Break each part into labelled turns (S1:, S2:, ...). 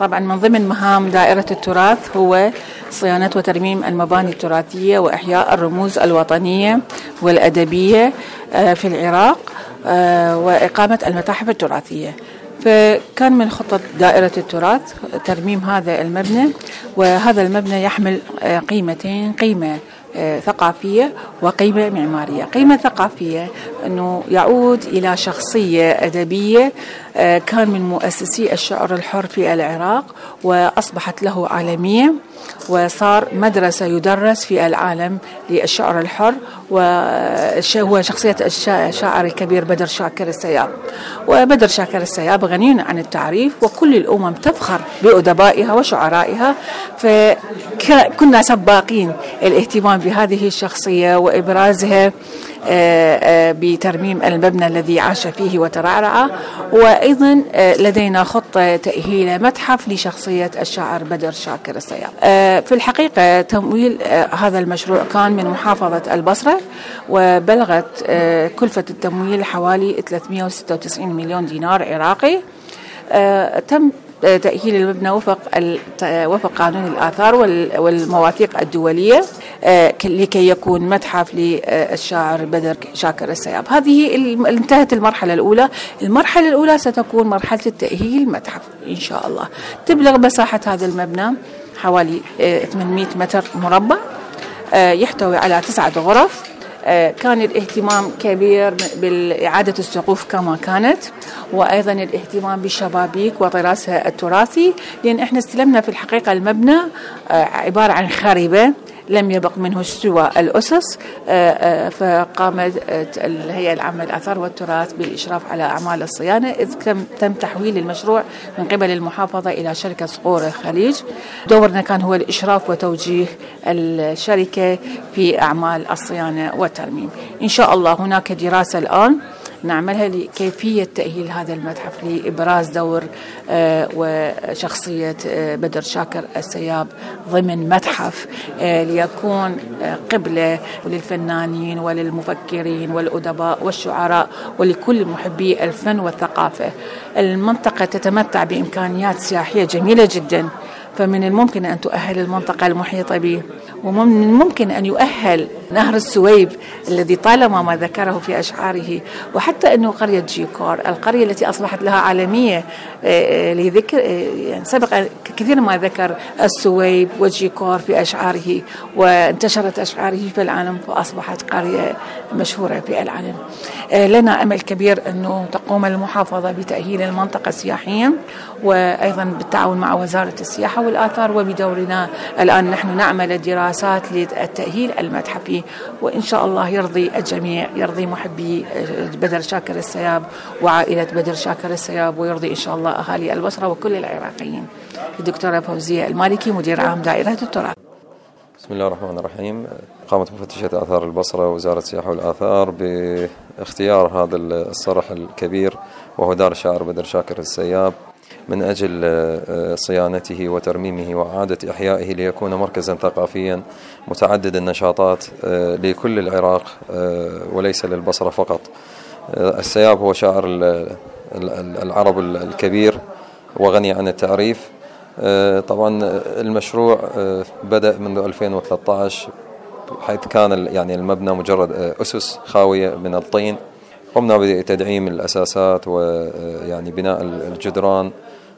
S1: طبعا من ضمن مهام دائرة التراث هو صيانة وترميم المباني التراثية وإحياء الرموز الوطنية والأدبية في العراق وإقامة المتاحف التراثية. فكان من خطط دائرة التراث ترميم هذا المبنى، وهذا المبنى يحمل قيمتين: قيمة ثقافية وقيمة معمارية. قيمة ثقافية أنه يعود إلى شخصية أدبية كان من مؤسسي الشعر الحر في العراق، وأصبحت له عالمية وصار مدرسة يدرس في العالم للشعر الحر، وهو شخصية الشاعر الكبير بدر شاكر السياب. وبدر شاكر السياب غني عن التعريف، وكل الأمم تفخر بأدبائها وشعرائها، فكنا سباقين الاهتمام بهذه الشخصية وإبرازها بترميم المبنى الذي عاش فيه وترعرع. وأيضا لدينا خطة تأهيل متحف لشخصية الشاعر بدر شاكر السياب. في الحقيقة تمويل هذا المشروع كان من محافظة البصرة، وبلغت كلفة التمويل حوالي 396 مليون دينار عراقي. تم تأهيل المبنى وفق قانون الآثار والمواثيق الدولية لكي يكون متحف للشاعر بدر شاكر السياب. هذه انتهت المرحلة الأولى. المرحلة الأولى ستكون مرحلة التأهيل متحف إن شاء الله. تبلغ مساحة هذا المبنى حوالي 800 متر مربع، يحتوي على 9 غرف. كان الاهتمام كبير بالإعادة السقوف كما كانت، وأيضا الاهتمام بالشبابيك وطراسها التراثي، لأن احنا استلمنا في الحقيقة المبنى عبارة عن خريبة لم يبق منه سوى الأسس. فقامت الهيئة العامة للآثار والتراث بالإشراف على أعمال الصيانة، إذ تم تحويل المشروع من قبل المحافظة إلى شركة صقور الخليج. دورنا كان هو الإشراف وتوجيه الشركة في أعمال الصيانة والترميم. إن شاء الله هناك دراسة الآن نعملها لكيفية تأهيل هذا المتحف لإبراز دور وشخصية بدر شاكر السياب ضمن متحف ليكون قبلة للفنانين وللمفكرين والأدباء والشعراء ولكل محبي الفن والثقافة. المنطقة تتمتع بإمكانيات سياحية جميلة جدا، فمن الممكن أن تؤهل المنطقة المحيطة به، ومن الممكن أن يؤهل نهر السويب الذي طالما ما ذكره في أشعاره، وحتى أنه قرية جيكور، القرية التي أصبحت لها عالمية لذكر، يعني سبق كثير ما ذكر السويب وجيكور في أشعاره، وانتشرت أشعاره في العالم فأصبحت قرية مشهورة في العالم. لنا أمل كبير أنه تقوم المحافظة بتأهيل المنطقة سياحيا، وأيضا بالتعاون مع وزارة السياحة والآثار، وبدورنا الآن نحن نعمل دراسات للتأهيل المتحفي، وإن شاء الله يرضي الجميع، يرضي محبي بدر شاكر السياب وعائلة بدر شاكر السياب، ويرضي إن شاء الله أهالي البصرة وكل العراقيين. الدكتورة فوزية المالكي، مدير عام دائرة التراث.
S2: بسم الله الرحمن الرحيم. قامت مفتشية آثار البصرة ووزارة السياحة والآثار باختيار هذا الصرح الكبير وهو دار الشاعر بدر شاكر السياب من أجل صيانته وترميمه وإعادة إحيائه ليكون مركزا ثقافيا متعدد النشاطات لكل العراق وليس للبصرة فقط. السياب هو شاعر العرب الكبير وغني عن التعريف. طبعا المشروع بدأ منذ 2013، حيث كان يعني المبنى مجرد أسس خاوية من الطين. قمنا بتدعيم الأساسات ويعني بناء الجدران،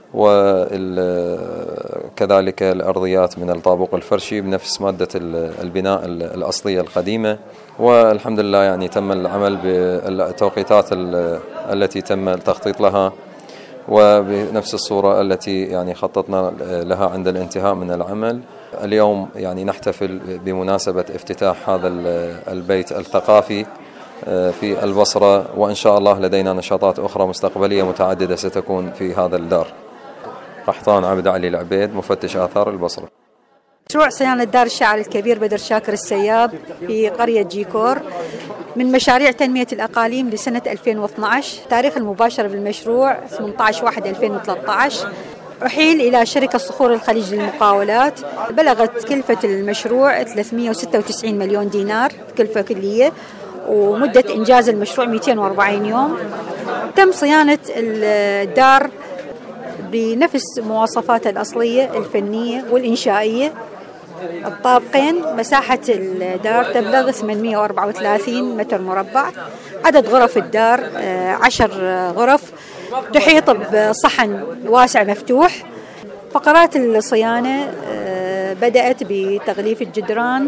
S2: وكذلك الأرضيات من الطابق الفرشي بنفس مادة البناء الأصلية القديمة. والحمد لله يعني تم العمل بالتوقيتات التي تم التخطيط لها وبنفس الصورة التي يعني خططنا لها عند الانتهاء من العمل. اليوم يعني نحتفل بمناسبة افتتاح هذا البيت الثقافي في البصرة، وإن شاء الله لدينا نشاطات أخرى مستقبلية متعددة ستكون في هذا الدار. قحطان عبد علي العبيد، مفتش آثار البصرة.
S3: مشروع صيانة دار الشاعر الكبير بدر شاكر السياب في قرية جيكور من مشاريع تنمية الأقاليم لسنة 2012. تاريخ المباشرة بالمشروع 18/1/2013. أحيل إلى شركة صخور الخليج للمقاولات. بلغت كلفة المشروع 396 مليون دينار كلفة كلية، ومدة إنجاز المشروع 240 يوم. تم صيانة الدار بنفس مواصفاتها الأصلية الفنية والإنشائية. الطابقين، مساحة الدار تبلغ 834 متر مربع. عدد غرف الدار 10 غرف، تحيط بصحن واسع مفتوح. فقرات الصيانة بدأت بتغليف الجدران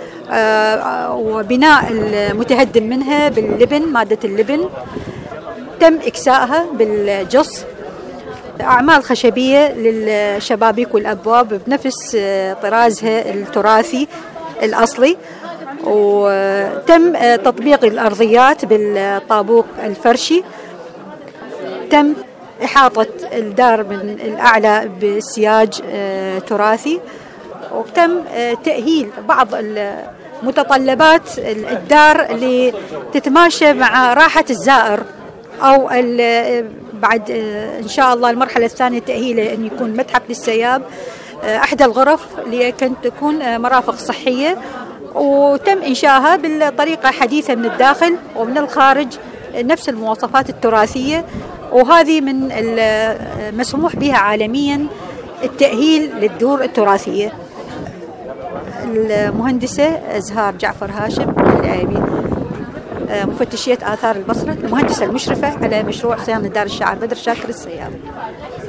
S3: وبناء المتهدم منها باللبن، مادة اللبن تم إكسائها بالجص. أعمال خشبية للشبابيك والأبواب بنفس طرازها التراثي الأصلي، وتم تطبيق الأرضيات بالطابوق الفرشي. تم إحاطة الدار من الأعلى بسياج تراثي، وتم تأهيل بعض متطلبات الدار اللي تتماشى مع راحة الزائر، أو بعد إن شاء الله المرحلة الثانية تأهيله أن يكون متحف للسياب. أحدى الغرف اللي كانت تكون مرافق صحية، وتم إنشائها بالطريقة حديثة من الداخل ومن الخارج، نفس المواصفات التراثية، وهذه من المسموح بها عالميا التأهيل للدور التراثية. المهندسة أزهار جعفر هاشم العيبي، مفتشية آثار البصرة، المهندسة المشرفة على مشروع صيانة دار الشاعر بدر شاكر السياب.